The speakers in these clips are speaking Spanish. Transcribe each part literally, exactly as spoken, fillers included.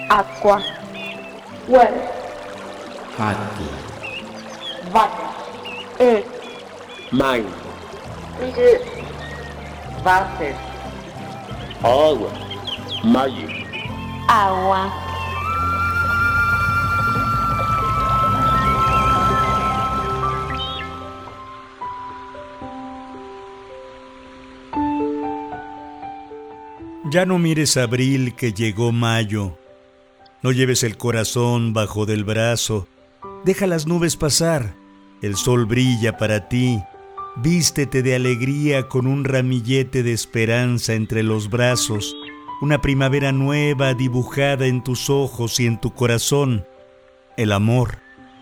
Aqua, well, Hati, water, earth, mind, Wasser, Wasser, agua, magic. agua. Ya no mires abril que llegó mayo, no lleves el corazón bajo del brazo, deja las nubes pasar, el sol brilla para ti, vístete de alegría con un ramillete de esperanza entre los brazos, una primavera nueva dibujada en tus ojos y en tu corazón, el amor.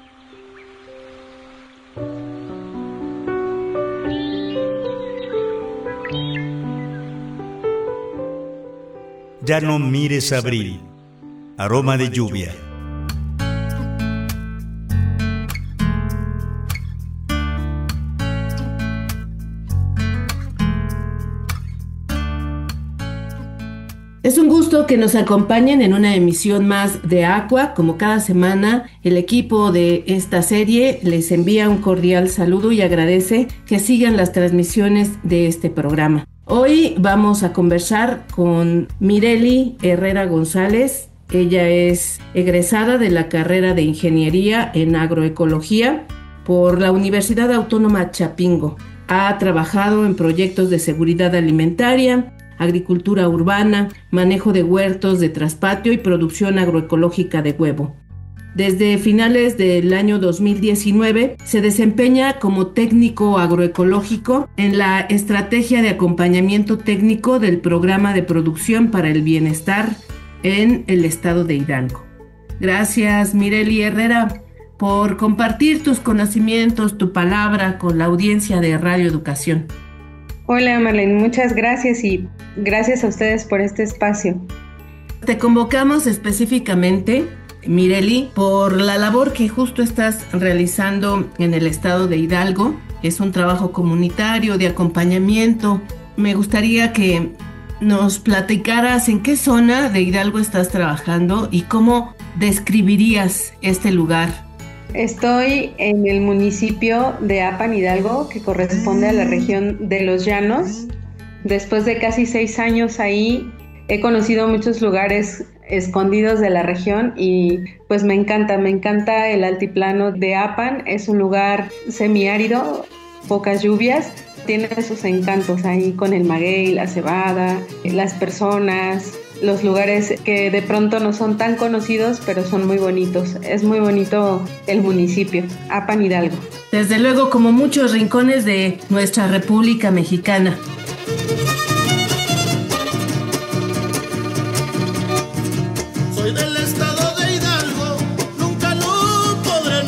Ya no mires abril, aroma de lluvia. Es un gusto que nos acompañen en una emisión más de Aqua. Como cada semana, el equipo de esta serie les envía un cordial saludo y agradece que sigan las transmisiones de este programa. Hoy vamos a conversar con Mireli Herrera González. Ella es egresada de la carrera de Ingeniería en Agroecología por la Universidad Autónoma Chapingo. Ha trabajado en proyectos de seguridad alimentaria, agricultura urbana, manejo de huertos de traspatio y producción agroecológica de huevo. Desde finales del año dos mil diecinueve se desempeña como técnico agroecológico en la estrategia de acompañamiento técnico del Programa de Producción para el Bienestar en el estado de Hidalgo. Gracias, Mireli Herrera, por compartir tus conocimientos, tu palabra con la audiencia de Radio Educación. Hola, Marlene, muchas gracias y gracias a ustedes por este espacio. Te convocamos específicamente, Mireli, por la labor que justo estás realizando en el estado de Hidalgo. Es un trabajo comunitario de acompañamiento. Me gustaría que nos platicaras en qué zona de Hidalgo estás trabajando y cómo describirías este lugar. Estoy en el municipio de Apan, Hidalgo, que corresponde a la región de Los Llanos. Después de casi seis años ahí, he conocido muchos lugares escondidos de la región y pues me encanta, me encanta el altiplano de Apan. Es un lugar semiárido, pocas lluvias, tiene sus encantos ahí con el maguey, la cebada, las personas, los lugares que de pronto no son tan conocidos, pero son muy bonitos. Es muy bonito el municipio, Apan, Hidalgo. Desde luego, como muchos rincones de nuestra República Mexicana. Soy del estado de Hidalgo, nunca lo podré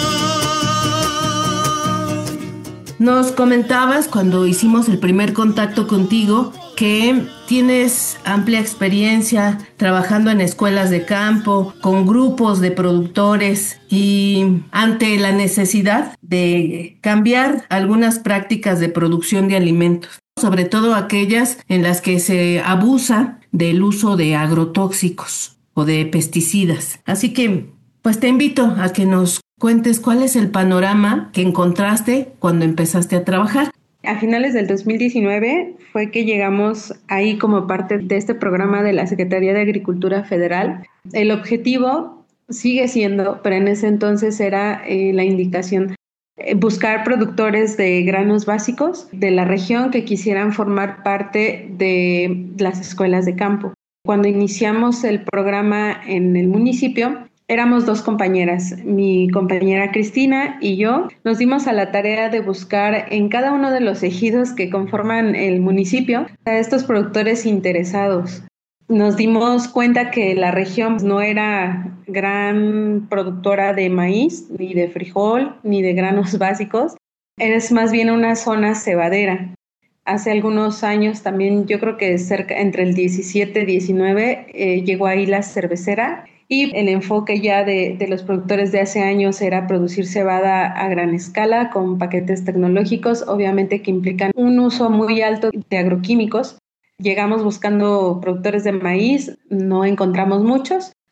negar. Nos comentabas cuando hicimos el primer contacto contigo que tienes amplia experiencia trabajando en escuelas de campo, con grupos de productores y ante la necesidad de cambiar algunas prácticas de producción de alimentos, sobre todo aquellas en las que se abusa del uso de agrotóxicos o de pesticidas. Así que, pues te invito a que nos cuentes cuál es el panorama que encontraste cuando empezaste a trabajar. A finales del dos mil diecinueve fue que llegamos ahí como parte de este programa de la Secretaría de Agricultura Federal. El objetivo sigue siendo, pero en ese entonces era eh, la indicación, eh, buscar productores de granos básicos de la región que quisieran formar parte de las escuelas de campo. Cuando iniciamos el programa en el municipio, éramos dos compañeras, mi compañera Cristina y yo. Nos dimos a la tarea de buscar en cada uno de los ejidos que conforman el municipio a estos productores interesados. Nos dimos cuenta que la región no era gran productora de maíz, ni de frijol, ni de granos básicos. Es más bien una zona cebadera. Hace algunos años también, yo creo que cerca entre el diecisiete y diecinueve, eh, llegó ahí la cervecera. Y el enfoque ya de, de los productores de hace años era producir cebada a gran escala con paquetes tecnológicos, obviamente que implican un uso muy alto de agroquímicos. Llegamos buscando productores de maíz, no encontramos muchos,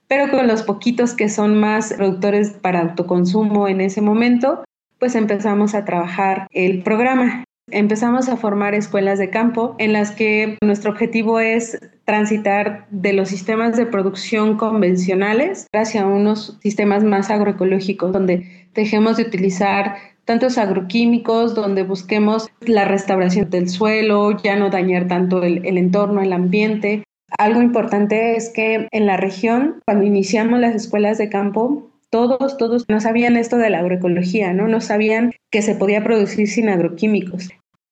pero con los poquitos que son más productores para autoconsumo en ese momento, pues empezamos a trabajar el programa. Empezamos a formar escuelas de campo en las que nuestro objetivo es transitar de los sistemas de producción convencionales hacia unos sistemas más agroecológicos, donde dejemos de utilizar tantos agroquímicos, donde busquemos la restauración del suelo, ya no dañar tanto el, el entorno, el ambiente. Algo importante es que en la región, cuando iniciamos las escuelas de campo, todos, todos no sabían esto de la agroecología, ¿no? No sabían que se podía producir sin agroquímicos.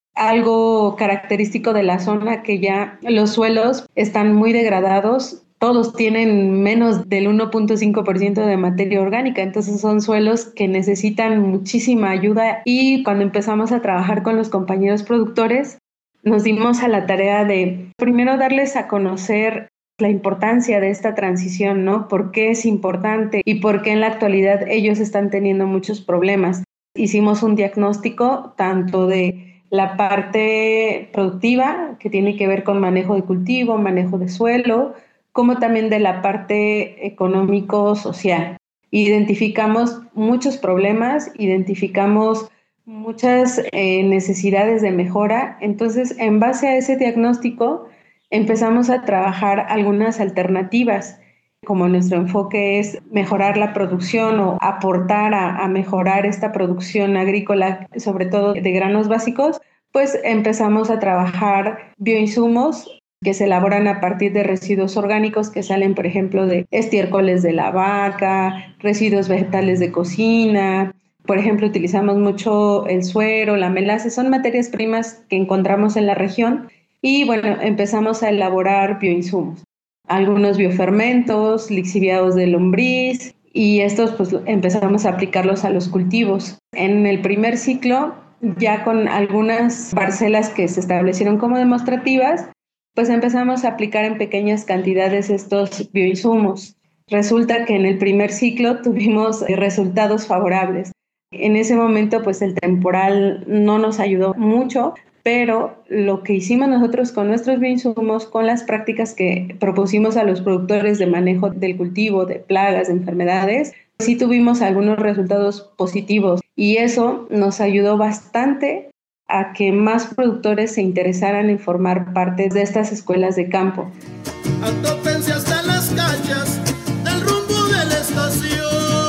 Algo característico de la zona, que ya los suelos están muy degradados, todos tienen menos del uno punto cinco por ciento de materia orgánica, entonces son suelos que necesitan muchísima ayuda, y cuando empezamos a trabajar con los compañeros productores, nos dimos a la tarea de primero darles a conocer la importancia de esta transición, ¿no? ¿Por qué es importante y por qué en la actualidad ellos están teniendo muchos problemas? Hicimos un diagnóstico tanto de la parte productiva, que tiene que ver con manejo de cultivo, manejo de suelo, como también de la parte económico-social. Identificamos muchos problemas, identificamos muchas eh, necesidades de mejora. Entonces, en base a ese diagnóstico, empezamos a trabajar algunas alternativas. Como nuestro enfoque es mejorar la producción o aportar a, a mejorar esta producción agrícola, sobre todo de granos básicos, pues empezamos a trabajar bioinsumos que se elaboran a partir de residuos orgánicos que salen, por ejemplo, de estiércoles de la vaca, residuos vegetales de cocina. Por ejemplo, utilizamos mucho el suero, la melaza, son materias primas que encontramos en la región, y bueno, empezamos a elaborar bioinsumos. Algunos biofermentos, lixiviados de lombriz, y estos pues empezamos a aplicarlos a los cultivos. En el primer ciclo, ya con algunas parcelas que se establecieron como demostrativas, pues empezamos a aplicar en pequeñas cantidades estos bioinsumos. Resulta que en el primer ciclo tuvimos resultados favorables. En ese momento pues el temporal no nos ayudó mucho, pero lo que hicimos nosotros con nuestros bioinsumos, con las prácticas que propusimos a los productores de manejo del cultivo, de plagas, de enfermedades, sí tuvimos algunos resultados positivos, y eso nos ayudó bastante a que más productores se interesaran en formar parte de estas escuelas de campo. Atópense hasta las calles del rumbo de la estación.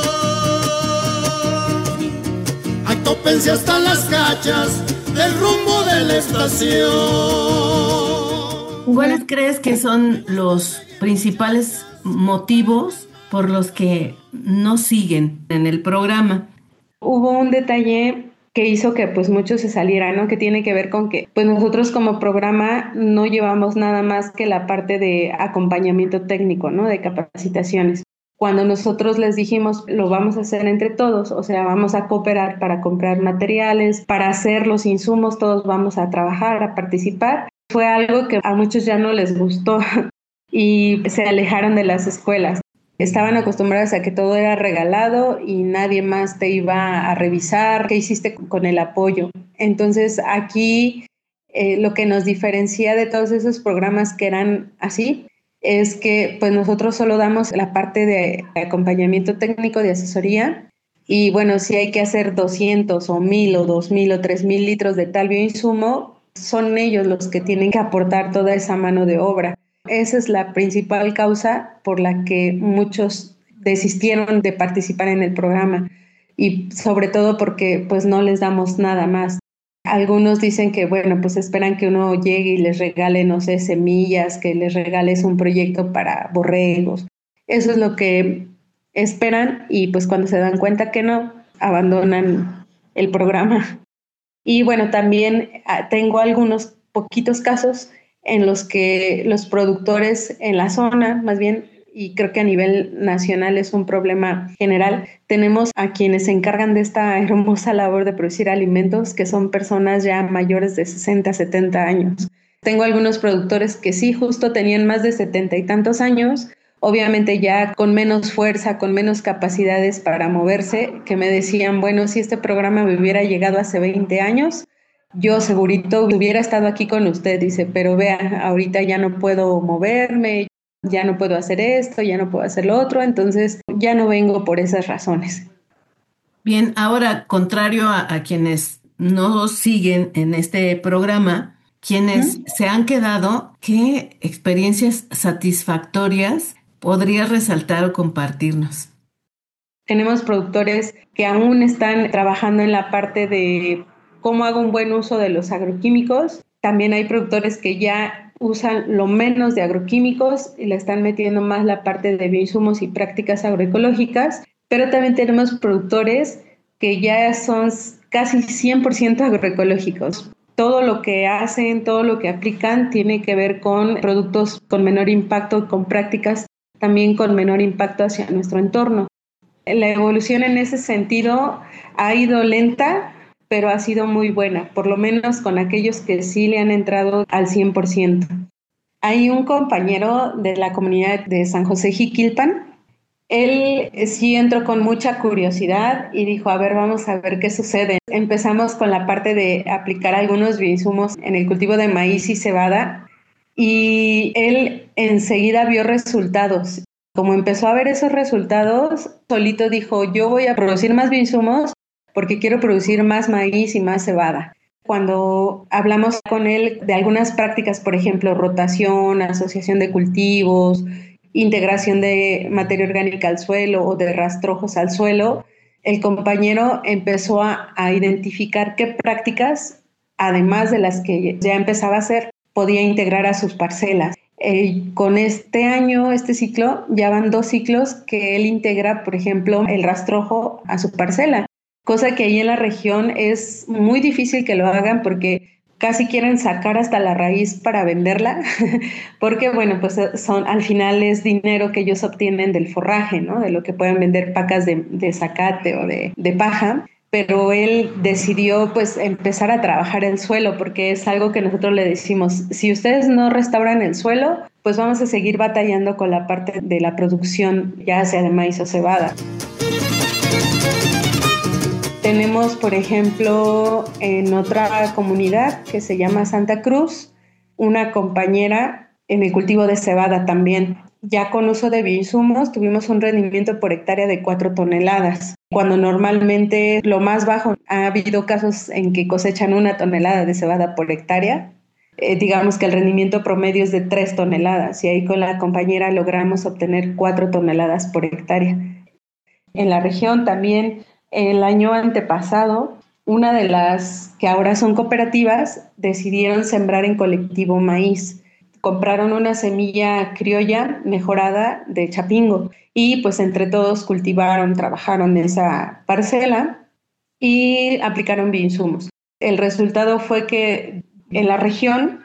Atópense hasta las cachas del rumbo de la estación. ¿Cuáles crees que son los principales motivos por los que no siguen en el programa? Hubo un detalle que hizo que pues muchos se salieran, ¿no? Que tiene que ver con que pues nosotros como programa no llevamos nada más que la parte de acompañamiento técnico, ¿no? De capacitaciones. Cuando nosotros les dijimos, lo vamos a hacer entre todos, o sea, vamos a cooperar para comprar materiales, para hacer los insumos, todos vamos a trabajar, a participar, fue algo que a muchos ya no les gustó y se alejaron de las escuelas. Estaban acostumbrados a que todo era regalado y nadie más te iba a revisar qué hiciste con el apoyo. Entonces aquí eh, lo que nos diferencia de todos esos programas que eran así es que pues nosotros solo damos la parte de acompañamiento técnico, de asesoría, y bueno, si hay que hacer doscientos o mil o dos mil o tres mil litros de tal bioinsumo, son ellos los que tienen que aportar toda esa mano de obra. Esa es la principal causa por la que muchos desistieron de participar en el programa, y sobre todo porque pues no les damos nada más. Algunos dicen que, bueno, pues esperan que uno llegue y les regale, no sé, semillas, que les regales un proyecto para borregos. Eso es lo que esperan, y pues cuando se dan cuenta que no, abandonan el programa. Y bueno, también tengo algunos poquitos casos en los que los productores en la zona, más bien, y creo que a nivel nacional es un problema general, tenemos a quienes se encargan de esta hermosa labor de producir alimentos, que son personas ya mayores de sesenta, setenta años. Tengo algunos productores que sí, justo tenían más de setenta y tantos años, obviamente ya con menos fuerza, con menos capacidades para moverse, que me decían, bueno, si este programa me hubiera llegado hace veinte años, yo segurito hubiera estado aquí con usted, dice, pero vea, ahorita ya no puedo moverme, ya no puedo hacer esto, ya no puedo hacer lo otro, entonces ya no vengo por esas razones. Bien, ahora, contrario a, a quienes no siguen en este programa, quienes ¿Mm? se han quedado, ¿qué experiencias satisfactorias podrías resaltar o compartirnos? Tenemos productores que aún están trabajando en la parte de cómo hago un buen uso de los agroquímicos. También hay productores que ya usan lo menos de agroquímicos y le están metiendo más la parte de bioinsumos y prácticas agroecológicas. Pero también tenemos productores que ya son casi cien por ciento agroecológicos. Todo lo que hacen, todo lo que aplican tiene que ver con productos con menor impacto, con prácticas también con menor impacto hacia nuestro entorno. La evolución en ese sentido ha ido lenta, pero ha sido muy buena, por lo menos con aquellos que sí le han entrado al cien por ciento. Hay un compañero de la comunidad de San José Jiquilpan. Él sí entró con mucha curiosidad y dijo, a ver, vamos a ver qué sucede. Empezamos con la parte de aplicar algunos bioinsumos en el cultivo de maíz y cebada y él enseguida vio resultados. Como empezó a ver esos resultados, solito dijo, yo voy a producir más bioinsumos porque quiero producir más maíz y más cebada. Cuando hablamos con él de algunas prácticas, por ejemplo, rotación, asociación de cultivos, integración de materia orgánica al suelo o de rastrojos al suelo, el compañero empezó a, a identificar qué prácticas, además de las que ya empezaba a hacer, podía integrar a sus parcelas. Eh, con este año, este ciclo, ya van dos ciclos que él integra, por ejemplo, el rastrojo a su parcela, cosa que ahí en la región es muy difícil que lo hagan porque casi quieren sacar hasta la raíz para venderla, porque bueno, pues son, al final es dinero que ellos obtienen del forraje, ¿no? De lo que pueden vender pacas de, de zacate o de, de paja. Pero él decidió pues empezar a trabajar el suelo porque es algo que nosotros le decimos, si ustedes no restauran el suelo, pues vamos a seguir batallando con la parte de la producción, ya sea de maíz o cebada. Tenemos, por ejemplo, en otra comunidad que se llama Santa Cruz, una compañera en el cultivo de cebada también. Ya con uso de bioinsumos tuvimos un rendimiento por hectárea de cuatro toneladas, cuando normalmente lo más bajo, ha habido casos en que cosechan una tonelada de cebada por hectárea. Eh, digamos que el rendimiento promedio es de tres toneladas y ahí con la compañera logramos obtener cuatro toneladas por hectárea. En la región también, el año antepasado, una de las que ahora son cooperativas decidieron sembrar en colectivo maíz. Compraron una semilla criolla mejorada de chapingo y pues entre todos cultivaron, trabajaron esa parcela y aplicaron bioinsumos. El resultado fue que en la región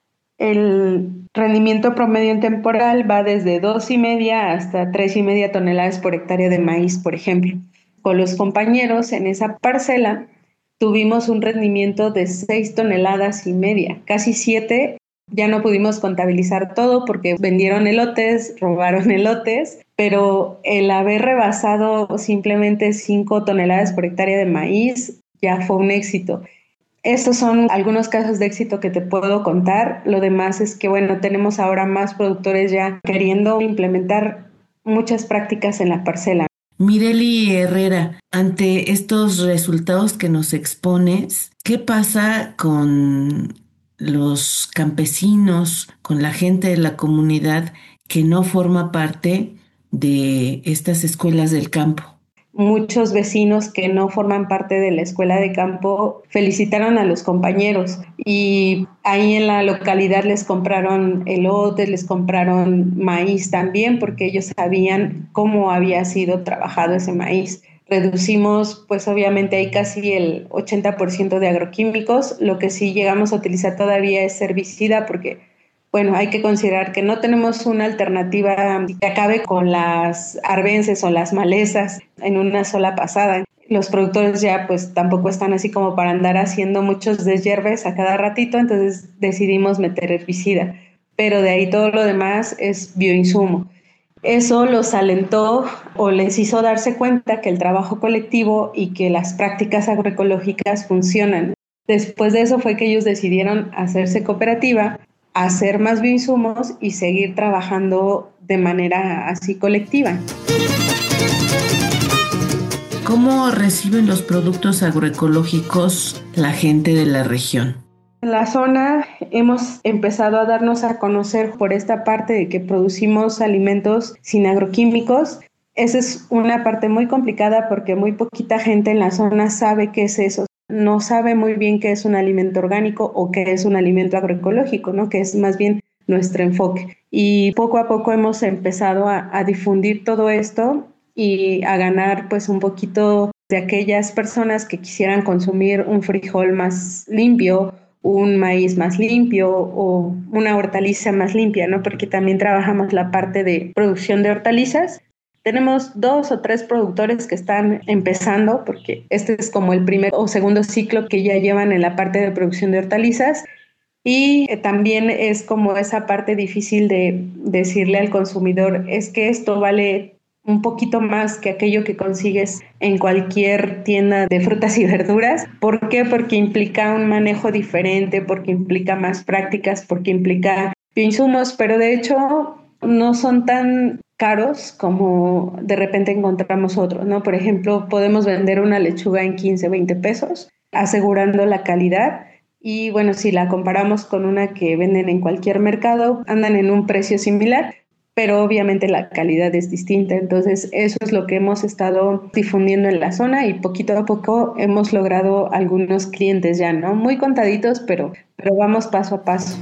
el rendimiento promedio en temporal va desde dos y media hasta tres y media toneladas por hectárea de maíz, por ejemplo. Con los compañeros en esa parcela tuvimos un rendimiento de seis toneladas y media, casi siete. Ya no pudimos contabilizar todo porque vendieron elotes, robaron elotes, pero el haber rebasado simplemente cinco toneladas por hectárea de maíz ya fue un éxito. Estos son algunos casos de éxito que te puedo contar. Lo demás es que, bueno, tenemos ahora más productores ya queriendo implementar muchas prácticas en la parcela. Mireli Herrera, ante estos resultados que nos expones, ¿qué pasa con los campesinos, con la gente de la comunidad que no forma parte de estas escuelas del campo? Muchos vecinos que no forman parte de la escuela de campo felicitaron a los compañeros y ahí en la localidad les compraron elotes, les compraron maíz también porque ellos sabían cómo había sido trabajado ese maíz. Reducimos, pues obviamente hay casi el ochenta por ciento de agroquímicos, lo que sí llegamos a utilizar todavía es herbicida porque bueno, hay que considerar que no tenemos una alternativa que acabe con las arbences o las malezas en una sola pasada. Los productores ya pues tampoco están así como para andar haciendo muchos deshierves a cada ratito, entonces decidimos meter herbicida. Pero de ahí todo lo demás es bioinsumo. Eso los alentó o les hizo darse cuenta que el trabajo colectivo y que las prácticas agroecológicas funcionan. Después de eso fue que ellos decidieron hacerse cooperativa hacer más bioinsumos y seguir trabajando de manera así colectiva. ¿Cómo reciben los productos agroecológicos la gente de la región? En la zona hemos empezado a darnos a conocer por esta parte de que producimos alimentos sin agroquímicos. Esa es una parte muy complicada porque muy poquita gente en la zona sabe qué es eso. No sabe muy bien qué es un alimento orgánico o qué es un alimento agroecológico, ¿no? Que es más bien nuestro enfoque. Y poco a poco hemos empezado a, a difundir todo esto y a ganar pues un poquito de aquellas personas que quisieran consumir un frijol más limpio, un maíz más limpio o una hortaliza más limpia, ¿no? Porque también trabajamos la parte de producción de hortalizas. Tenemos dos o tres productores que están empezando, porque este es como el primer o segundo ciclo que ya llevan en la parte de producción de hortalizas. Y también es como esa parte difícil de decirle al consumidor, es que esto vale un poquito más que aquello que consigues en cualquier tienda de frutas y verduras. ¿Por qué? Porque implica un manejo diferente, porque implica más prácticas, porque implica bioinsumos, pero de hecho no son tan caros como de repente encontramos otros, ¿no? Por ejemplo, podemos vender una lechuga en quince, veinte pesos, asegurando la calidad. Y bueno, si la comparamos con una que venden en cualquier mercado, andan en un precio similar, pero obviamente la calidad es distinta. Entonces, eso es lo que hemos estado difundiendo en la zona y poquito a poco hemos logrado algunos clientes ya, ¿no? Muy contaditos, pero, pero vamos paso a paso.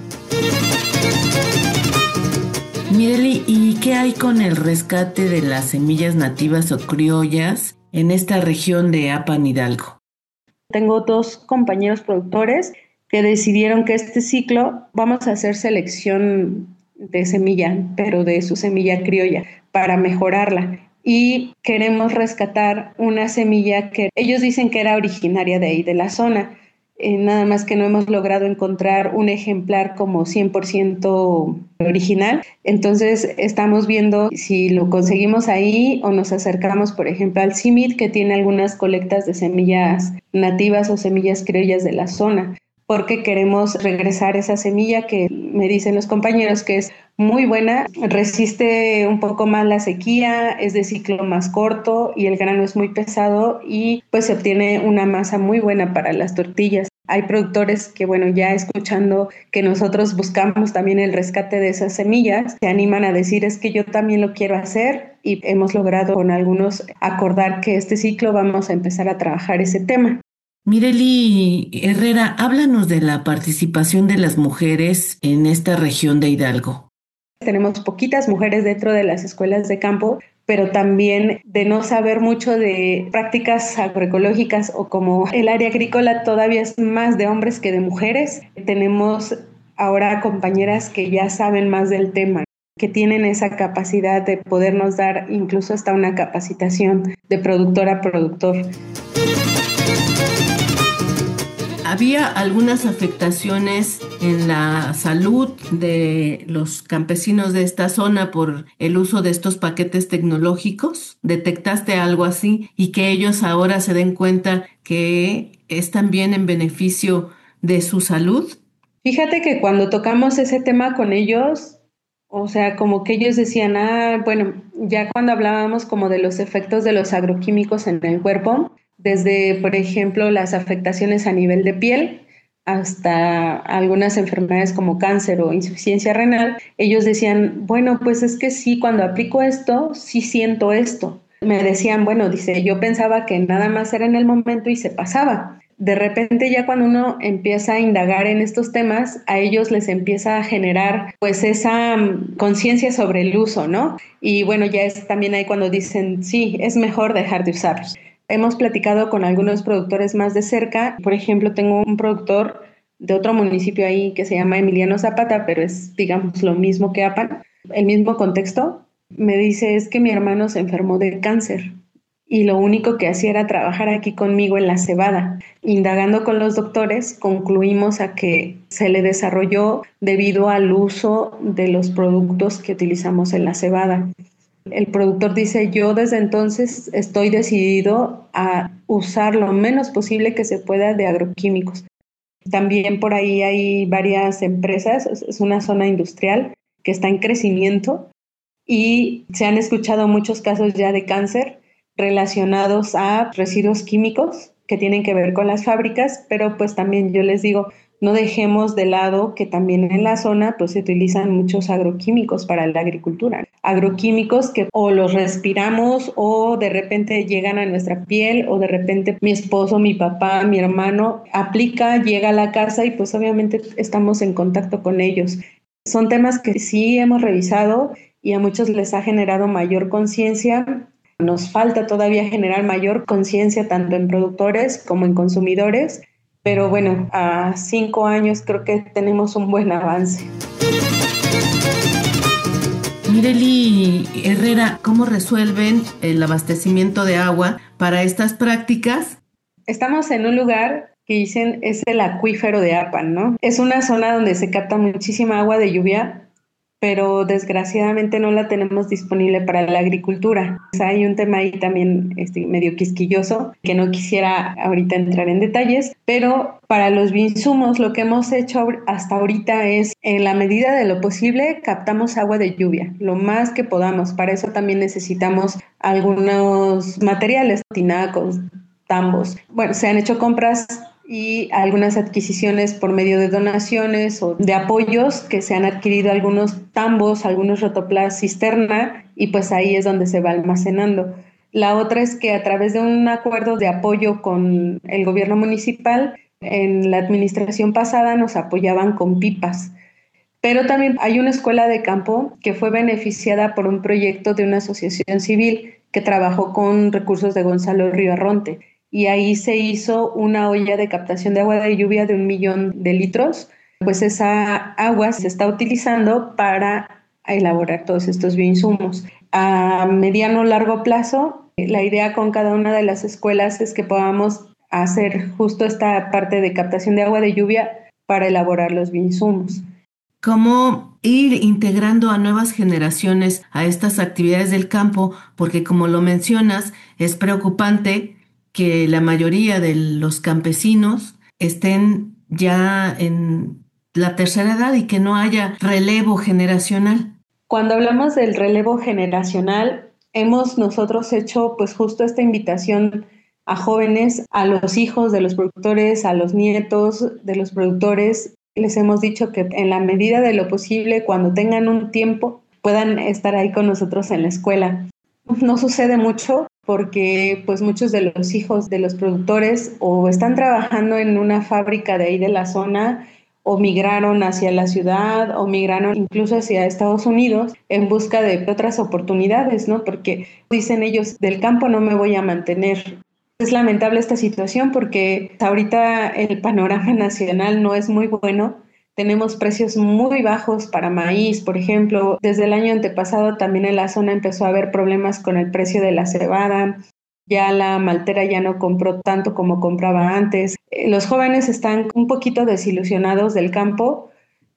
Mireli, ¿y qué hay con el rescate de las semillas nativas o criollas en esta región de Apan Hidalgo? Tengo dos compañeros productores que decidieron que este ciclo vamos a hacer selección de semilla, pero de su semilla criolla, para mejorarla. Y queremos rescatar una semilla que ellos dicen que era originaria de ahí, de la zona. Eh, nada más que no hemos logrado encontrar un ejemplar como cien por ciento original. Entonces estamos viendo si lo conseguimos ahí o nos acercamos, por ejemplo, al C I M I D, que tiene algunas colectas de semillas nativas o semillas criollas de la zona, porque queremos regresar esa semilla que me dicen los compañeros que es muy buena, resiste un poco más la sequía, es de ciclo más corto y el grano es muy pesado y pues se obtiene una masa muy buena para las tortillas. Hay productores que, bueno, ya escuchando que nosotros buscamos también el rescate de esas semillas, se animan a decir es que yo también lo quiero hacer y hemos logrado con algunos acordar que este ciclo vamos a empezar a trabajar ese tema. Mireli Herrera, háblanos de la participación de las mujeres en esta región de Hidalgo. Tenemos poquitas mujeres dentro de las escuelas de campo, pero también de no saber mucho de prácticas agroecológicas o como el área agrícola todavía es más de hombres que de mujeres. Tenemos ahora compañeras que ya saben más del tema, que tienen esa capacidad de podernos dar incluso hasta una capacitación de productor a productor. ¿Había algunas afectaciones en la salud de los campesinos de esta zona por el uso de estos paquetes tecnológicos? ¿Detectaste algo así y que ellos ahora se den cuenta que es también en beneficio de su salud? Fíjate que cuando tocamos ese tema con ellos, o sea, como que ellos decían, ah, bueno, ya cuando hablábamos como de los efectos de los agroquímicos en el cuerpo, desde, por ejemplo, las afectaciones a nivel de piel hasta algunas enfermedades como cáncer o insuficiencia renal, ellos decían, bueno, pues es que sí, cuando aplico esto, sí siento esto. Me decían, bueno, dice, yo pensaba que nada más era en el momento y se pasaba. De repente ya cuando uno empieza a indagar en estos temas, a ellos les empieza a generar pues esa um, conciencia sobre el uso, ¿no? Y bueno, ya es también ahí cuando dicen, sí, es mejor dejar de usarlos. Hemos platicado con algunos productores más de cerca. Por ejemplo, tengo un productor de otro municipio ahí que se llama Emiliano Zapata, pero es, digamos, lo mismo que Apan, el mismo contexto. Me dice, es que mi hermano se enfermó de cáncer y lo único que hacía era trabajar aquí conmigo en la cebada. Indagando con los doctores, concluimos a que se le desarrolló debido al uso de los productos que utilizamos en la cebada. El productor dice, yo desde entonces estoy decidido a usar lo menos posible que se pueda de agroquímicos. También por ahí hay varias empresas, es una zona industrial que está en crecimiento y se han escuchado muchos casos ya de cáncer relacionados a residuos químicos que tienen que ver con las fábricas, pero pues también yo les digo, no dejemos de lado que también en la zona pues se utilizan muchos agroquímicos para la agricultura. Agroquímicos que o los respiramos o de repente llegan a nuestra piel o de repente mi esposo, mi papá, mi hermano aplica, llega a la casa y pues obviamente estamos en contacto con ellos. Son temas que sí hemos revisado y a muchos les ha generado mayor conciencia. Nos falta todavía generar mayor conciencia tanto en productores como en consumidores. Pero bueno, a cinco años creo que tenemos un buen avance. Mireli Herrera, ¿cómo resuelven el abastecimiento de agua para estas prácticas? Estamos en un lugar que dicen es el acuífero de Apan, ¿no? Es una zona donde se capta muchísima agua de lluvia, pero desgraciadamente no la tenemos disponible para la agricultura. O sea, hay un tema ahí también este, medio quisquilloso, que no quisiera ahorita entrar en detalles, pero para los bioinsumos lo que hemos hecho hasta ahorita es, en la medida de lo posible, captamos agua de lluvia, lo más que podamos. Para eso también necesitamos algunos materiales, tinacos, tambos. Bueno, se han hecho compras y algunas adquisiciones por medio de donaciones o de apoyos que se han adquirido algunos tambos, algunos rotoplas cisterna y pues ahí es donde se va almacenando. La otra es que a través de un acuerdo de apoyo con el gobierno municipal, en la administración pasada nos apoyaban con pipas. Pero también hay una escuela de campo que fue beneficiada por un proyecto de una asociación civil que trabajó con recursos de Gonzalo Río Arronte. Y ahí se hizo una olla de captación de agua de lluvia de un millón de litros. Pues esa agua se está utilizando para elaborar todos estos bioinsumos. A mediano o largo plazo, la idea con cada una de las escuelas es que podamos hacer justo esta parte de captación de agua de lluvia para elaborar los bioinsumos. ¿Cómo ir integrando a nuevas generaciones a estas actividades del campo? Porque como lo mencionas, es preocupante que la mayoría de los campesinos estén ya en la tercera edad y que no haya relevo generacional. Cuando hablamos del relevo generacional, hemos nosotros hecho pues justo esta invitación a jóvenes, a los hijos de los productores, a los nietos de los productores. Les hemos dicho que en la medida de lo posible, cuando tengan un tiempo, puedan estar ahí con nosotros en la escuela. No sucede mucho porque pues muchos de los hijos de los productores o están trabajando en una fábrica de ahí de la zona o migraron hacia la ciudad o migraron incluso hacia Estados Unidos en busca de otras oportunidades, ¿no? Porque dicen ellos, del campo no me voy a mantener. Es lamentable esta situación porque ahorita el panorama nacional no es muy bueno. Tenemos precios muy bajos para maíz, por ejemplo. Desde el año antepasado también en la zona empezó a haber problemas con el precio de la cebada. Ya la maltera ya no compró tanto como compraba antes. Los jóvenes están un poquito desilusionados del campo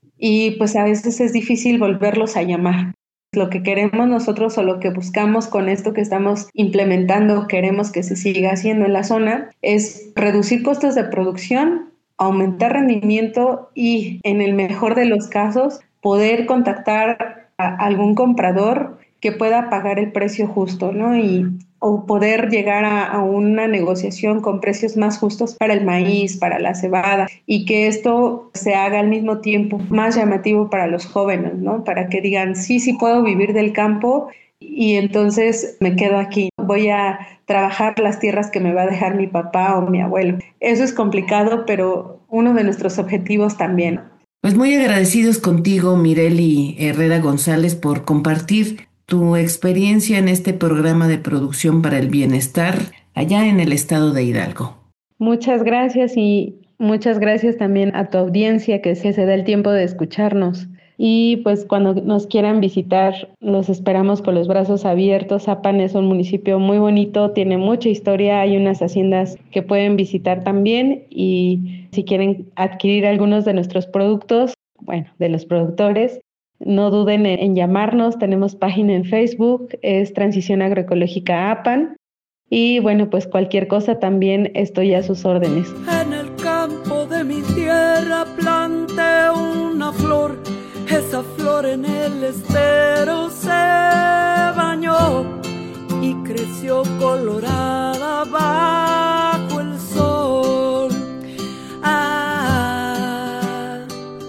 y pues a veces es difícil volverlos a llamar. Lo que queremos nosotros o lo que buscamos con esto que estamos implementando, queremos que se siga haciendo en la zona, es reducir costos de producción, aumentar rendimiento y, en el mejor de los casos, poder contactar a algún comprador que pueda pagar el precio justo, ¿no? Y, o poder llegar a, a una negociación con precios más justos para el maíz, para la cebada, y que esto se haga al mismo tiempo más llamativo para los jóvenes, ¿no? Para que digan, sí, sí puedo vivir del campo y entonces me quedo aquí. Voy a trabajar las tierras que me va a dejar mi papá o mi abuelo. Eso es complicado, pero uno de nuestros objetivos también. Pues muy agradecidos contigo, Mireli Herrera González, por compartir tu experiencia en este programa de producción para el bienestar allá en el estado de Hidalgo. Muchas gracias y muchas gracias también a tu audiencia que se da el tiempo de escucharnos. Y pues cuando nos quieran visitar, los esperamos con los brazos abiertos. Apan es un municipio muy bonito, tiene mucha historia, hay unas haciendas que pueden visitar también y si quieren adquirir algunos de nuestros productos, bueno, de los productores, no duden en, en llamarnos. Tenemos página en Facebook, es Transición Agroecológica Apan. Y bueno, pues cualquier cosa también estoy a sus órdenes. En el campo de mi tierra plante una flor, esa flor en el estero se bañó y creció colorada bajo el sol. Ah.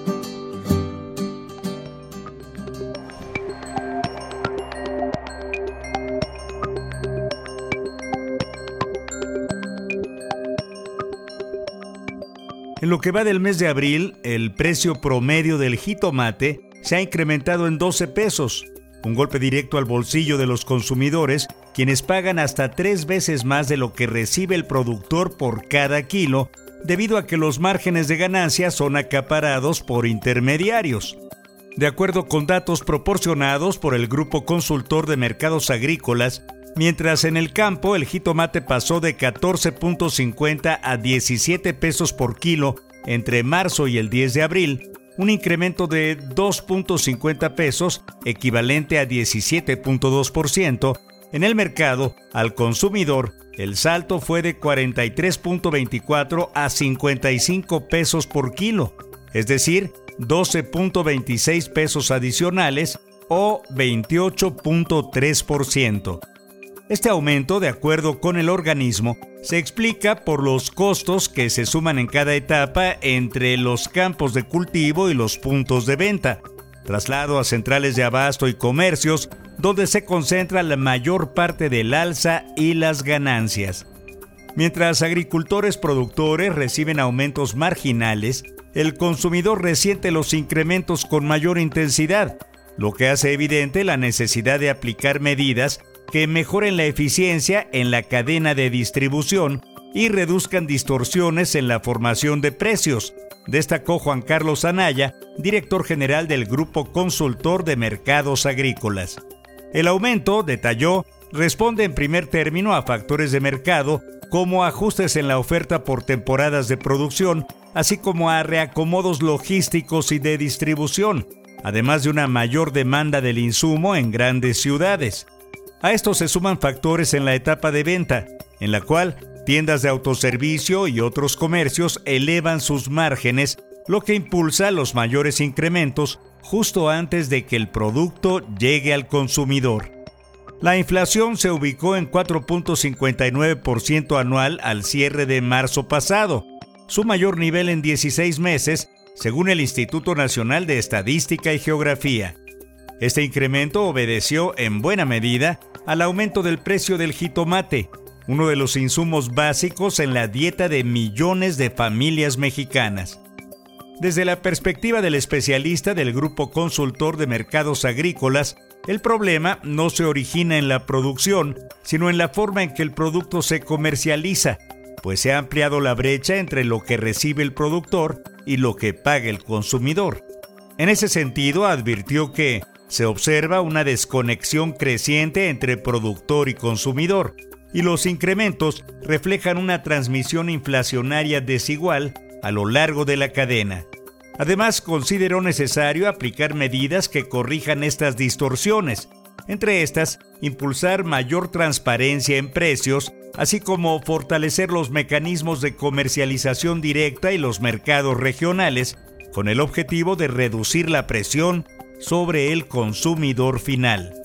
En lo que va del mes de abril, el precio promedio del jitomate se ha incrementado en doce pesos, un golpe directo al bolsillo de los consumidores, quienes pagan hasta tres veces más de lo que recibe el productor por cada kilo, debido a que los márgenes de ganancia son acaparados por intermediarios. De acuerdo con datos proporcionados por el Grupo Consultor de Mercados Agrícolas, mientras en el campo el jitomate pasó de catorce punto cincuenta a diecisiete pesos por kilo entre marzo y el diez de abril, un incremento de dos punto cincuenta pesos, equivalente a diecisiete punto dos por ciento, en el mercado al consumidor, el salto fue de cuarenta y tres punto veinticuatro a cincuenta y cinco pesos por kilo, es decir, doce punto veintiséis pesos adicionales o veintiocho punto tres por ciento. Este aumento, de acuerdo con el organismo, se explica por los costos que se suman en cada etapa entre los campos de cultivo y los puntos de venta, traslado a centrales de abasto y comercios, donde se concentra la mayor parte del alza y las ganancias. Mientras agricultores productores reciben aumentos marginales, el consumidor resiente los incrementos con mayor intensidad, lo que hace evidente la necesidad de aplicar medidas que mejoren la eficiencia en la cadena de distribución y reduzcan distorsiones en la formación de precios, destacó Juan Carlos Anaya, director general del Grupo Consultor de Mercados Agrícolas. El aumento, detalló, responde en primer término a factores de mercado como ajustes en la oferta por temporadas de producción, así como a reacomodos logísticos y de distribución, además de una mayor demanda del insumo en grandes ciudades. A esto se suman factores en la etapa de venta, en la cual tiendas de autoservicio y otros comercios elevan sus márgenes, lo que impulsa los mayores incrementos justo antes de que el producto llegue al consumidor. La inflación se ubicó en cuatro punto cincuenta y nueve por ciento anual al cierre de marzo pasado, su mayor nivel en dieciséis meses, según el Instituto Nacional de Estadística y Geografía. Este incremento obedeció en buena medida al aumento del precio del jitomate, uno de los insumos básicos en la dieta de millones de familias mexicanas. Desde la perspectiva del especialista del Grupo Consultor de Mercados Agrícolas, el problema no se origina en la producción, sino en la forma en que el producto se comercializa, pues se ha ampliado la brecha entre lo que recibe el productor y lo que paga el consumidor. En ese sentido, advirtió que se observa una desconexión creciente entre productor y consumidor, y los incrementos reflejan una transmisión inflacionaria desigual a lo largo de la cadena. Además, consideró necesario aplicar medidas que corrijan estas distorsiones, entre estas, impulsar mayor transparencia en precios, así como fortalecer los mecanismos de comercialización directa y los mercados regionales, con el objetivo de reducir la presión sobre el consumidor final.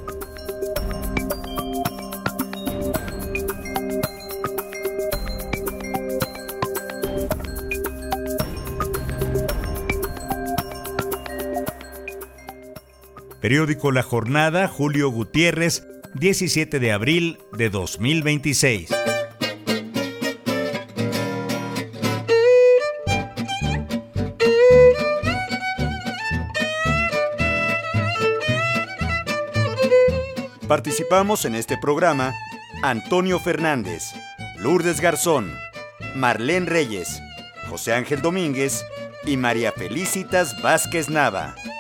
Periódico La Jornada, Julio Gutiérrez, diecisiete de abril de dos mil veintiséis. Participamos en este programa Antonio Fernández, Lourdes Garzón, Marlene Reyes, José Ángel Domínguez y María Felicitas Vázquez Nava.